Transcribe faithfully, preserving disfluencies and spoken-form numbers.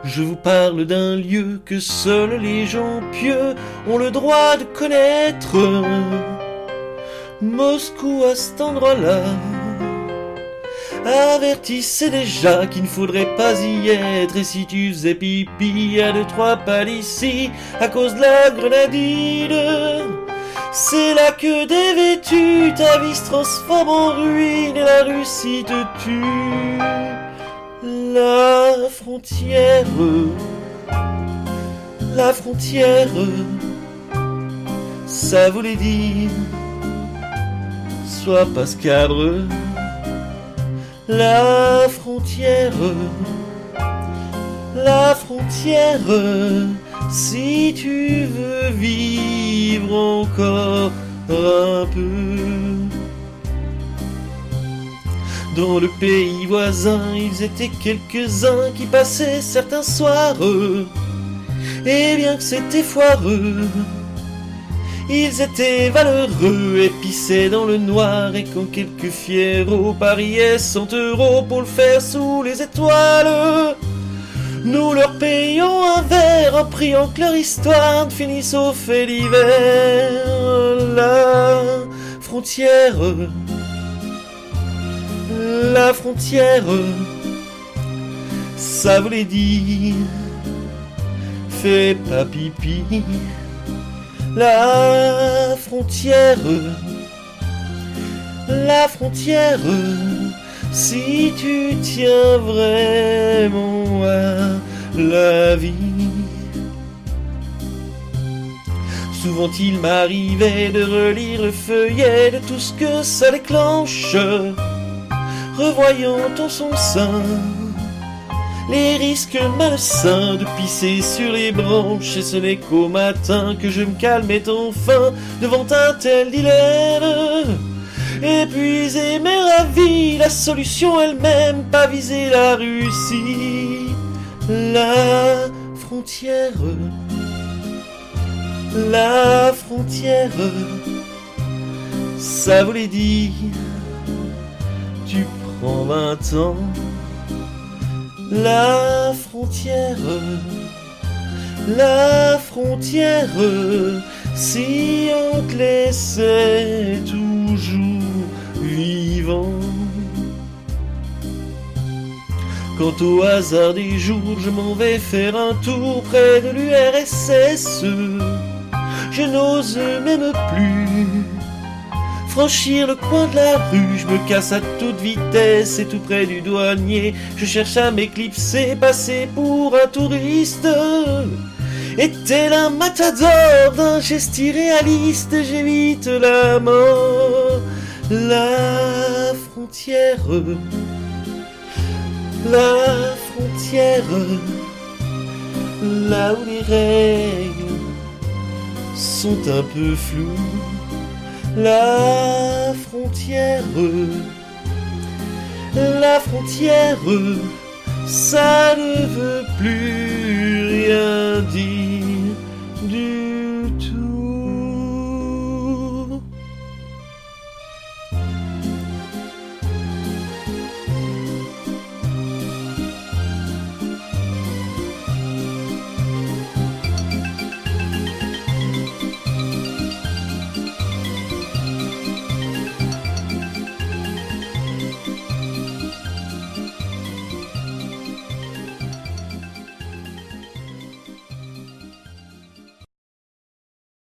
Je vous parle d'un lieu que seuls les gens pieux ont le droit de connaître. Moscou à cet endroit-là. Avertissez déjà qu'il ne faudrait pas y être. Et si tu faisais pipi à deux trois pas d'ici à cause de la grenadine, c'est là que dévêtu ta vie se transforme en ruine et la Russie te tue. La frontière, la frontière, ça voulait dire sois pas scabreux. La frontière, la frontière, si tu veux vivre encore un peu. Dans le pays voisin, ils étaient quelques-uns qui passaient certains soirs. Et bien que c'était foireux, ils étaient valeureux et pissaient dans le noir. Et quand quelques fierrots pariaient cent euros pour le faire sous les étoiles, nous leur payons un verre en priant que leur histoire ne finisse au fait d'hiver. La frontière, la frontière, ça voulait dire fais pas pipi. La frontière, la frontière, si tu tiens vraiment à la vie. Souvent il m'arrivait de relire le feuillet de tout ce que ça déclenche, revoyant en son sein les risques malsains de pisser sur les branches. Et ce n'est qu'au matin que je me calmais enfin devant un tel dilemme. Épuisé mais ravi, la solution elle-même, pas viser la Russie. La frontière, la frontière, ça voulait dire tu prends vingt ans. La frontière, la frontière, si on te laissait toujours vivant. Quant au hasard des jours, je m'en vais faire un tour près de l'U R S S. Je n'ose même plus franchir le coin de la rue, je me casse à toute vitesse et tout près du douanier. Je cherche à m'éclipser, passer pour un touriste. Et tel un matador d'un geste irréaliste, j'évite la mort. La frontière, la frontière, là où les règles sont un peu floues. La frontière, la frontière, ça ne veut plus rien dire du